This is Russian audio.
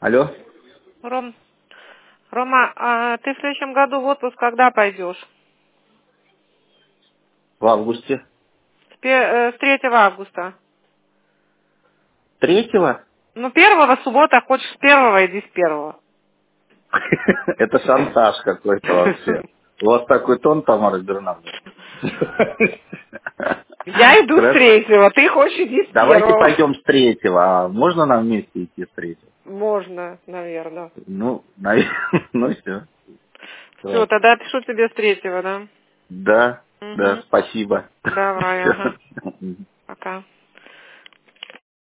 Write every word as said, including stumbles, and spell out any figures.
Алло. Ром, Рома, а ты в следующем году в отпуск когда пойдешь? В августе. С, пе- э, с третьего августа. Третьего? Ну, первого суббота, хочешь с первого, иди с первого. Это шантаж какой-то вообще. У вас такой тон, Тамара Бернардовна. Я иду с Хорошо. третьего, ты хочешь иди с Давайте первого. пойдем с третьего. А можно нам вместе идти с третьего? Можно, наверное. Ну, наверное. Ну все. Все, тогда пишу тебе с третьего, да? Да, да, Угу. спасибо. Давай, ага. Всё. Пока.